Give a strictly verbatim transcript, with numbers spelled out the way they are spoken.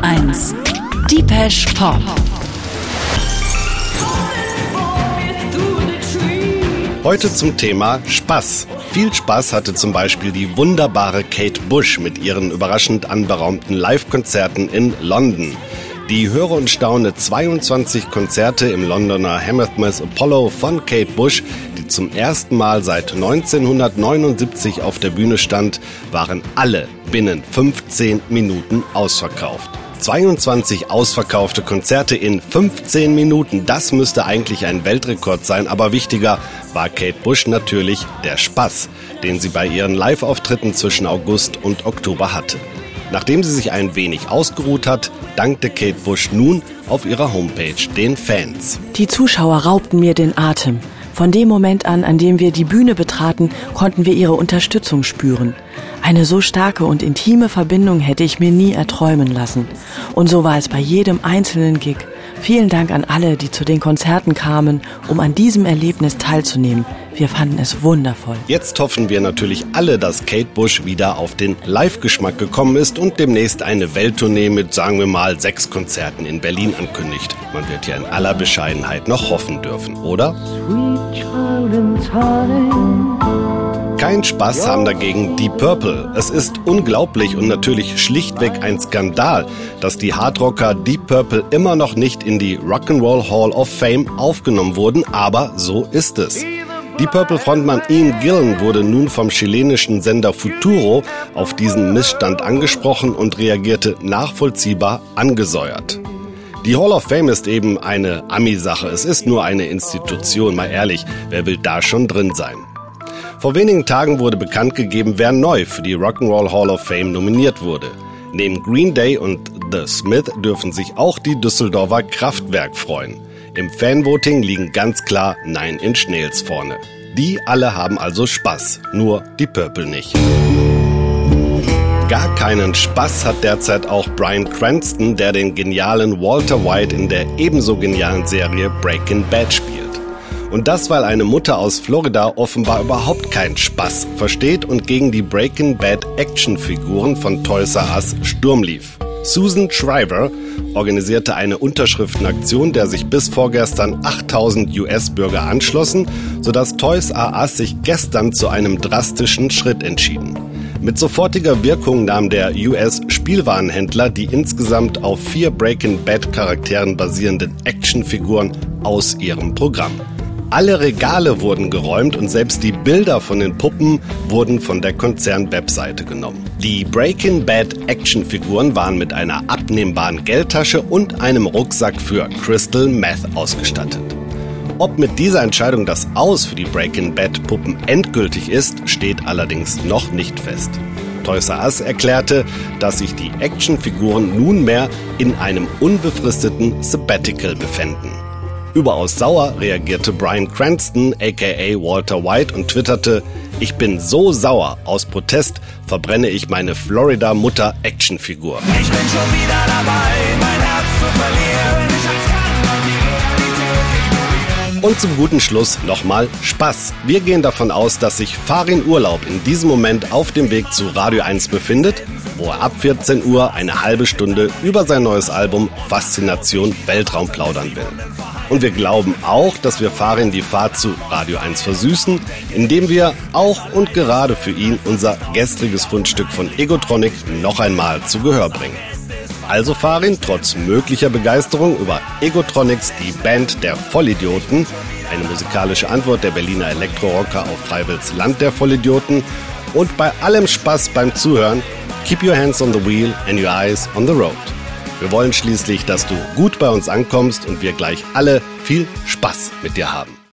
eins. Depeche Pop. Heute zum Thema Spaß. Viel Spaß hatte zum Beispiel die wunderbare Kate Bush mit ihren überraschend anberaumten Live-Konzerten in London. Die höre und staune zweiundzwanzig Konzerte im Londoner Hammersmith Apollo von Kate Bush, die zum ersten Mal seit neunzehnhundertneunundsiebzig auf der Bühne stand, waren alle binnen fünfzehn Minuten ausverkauft. zweiundzwanzig ausverkaufte Konzerte in fünfzehn Minuten, das müsste eigentlich ein Weltrekord sein, aber wichtiger war Kate Bush natürlich der Spaß, den sie bei ihren Live-Auftritten zwischen August und Oktober hatte. Nachdem sie sich ein wenig ausgeruht hat, dankte Kate Bush nun auf ihrer Homepage den Fans. Die Zuschauer raubten mir den Atem. Von dem Moment an, an dem wir die Bühne betraten, konnten wir ihre Unterstützung spüren. Eine so starke und intime Verbindung hätte ich mir nie erträumen lassen. Und so war es bei jedem einzelnen Gig. Vielen Dank an alle, die zu den Konzerten kamen, um an diesem Erlebnis teilzunehmen. Wir fanden es wundervoll. Jetzt hoffen wir natürlich alle, dass Kate Bush wieder auf den Live-Geschmack gekommen ist und demnächst eine Welttournee mit, sagen wir mal, sechs Konzerten in Berlin ankündigt. Man wird ja in aller Bescheidenheit noch hoffen dürfen, oder? Kein Spaß haben dagegen Deep Purple. Es ist unglaublich und natürlich schlichtweg ein Skandal, dass die Hardrocker Deep Purple immer noch nicht in die Rock'n'Roll Hall of Fame aufgenommen wurden, aber so ist es. Deep Purple-Frontmann Ian Gillan wurde nun vom chilenischen Sender Futuro auf diesen Missstand angesprochen und reagierte nachvollziehbar angesäuert. Die Hall of Fame ist eben eine Ami-Sache. Es ist nur eine Institution, mal ehrlich, wer will da schon drin sein? Vor wenigen Tagen wurde bekannt gegeben, wer neu für die Rock'n'Roll Hall of Fame nominiert wurde. Neben Green Day und The Smith dürfen sich auch die Düsseldorfer Kraftwerk freuen. Im Fanvoting liegen ganz klar Nine Inch Nails vorne. Die alle haben also Spaß, nur die Purple nicht. Gar keinen Spaß hat derzeit auch Bryan Cranston, der den genialen Walter White in der ebenso genialen Serie Breaking Bad spielt. Und das, weil eine Mutter aus Florida offenbar überhaupt keinen Spaß versteht und gegen die Breaking Bad Actionfiguren von Toys R Us Sturm lief. Susan Shriver organisierte eine Unterschriftenaktion, der sich bis vorgestern achttausend U S-Bürger anschlossen, sodass Toys R Us sich gestern zu einem drastischen Schritt entschieden. Mit sofortiger Wirkung nahm der U S-Spielwarenhändler die insgesamt auf vier Breaking Bad-Charakteren basierenden Actionfiguren aus ihrem Programm. Alle Regale wurden geräumt und selbst die Bilder von den Puppen wurden von der Konzern-Webseite genommen. Die Breaking Bad Actionfiguren waren mit einer abnehmbaren Geldtasche und einem Rucksack für Crystal Meth ausgestattet. Ob mit dieser Entscheidung das Aus für die Breaking Bad Puppen endgültig ist, steht allerdings noch nicht fest. Toys R Us erklärte, dass sich die Actionfiguren nunmehr in einem unbefristeten Sabbatical befänden. Überaus sauer reagierte Bryan Cranston, aka Walter White, und twitterte: Ich bin so sauer, aus Protest verbrenne ich meine Florida-Mutter-Actionfigur. Ich bin schon wieder dabei, mein Herz zu verlieren. Ich hab's Und zum guten Schluss nochmal Spaß. Wir gehen davon aus, dass sich Farin Urlaub in diesem Moment auf dem Weg zu Radio eins befindet, wo er ab vierzehn Uhr eine halbe Stunde über sein neues Album Faszination Weltraum plaudern will. Und wir glauben auch, dass wir Farin die Fahrt zu Radio eins versüßen, indem wir auch und gerade für ihn unser gestriges Fundstück von Egotronic noch einmal zu Gehör bringen. Also Farin, trotz möglicher Begeisterung über Egotronics, die Band der Vollidioten, eine musikalische Antwort der Berliner Elektrorocker auf Freiwills Land der Vollidioten, und bei allem Spaß beim Zuhören, keep your hands on the wheel and your eyes on the road. Wir wollen schließlich, dass du gut bei uns ankommst und wir gleich alle viel Spaß mit dir haben.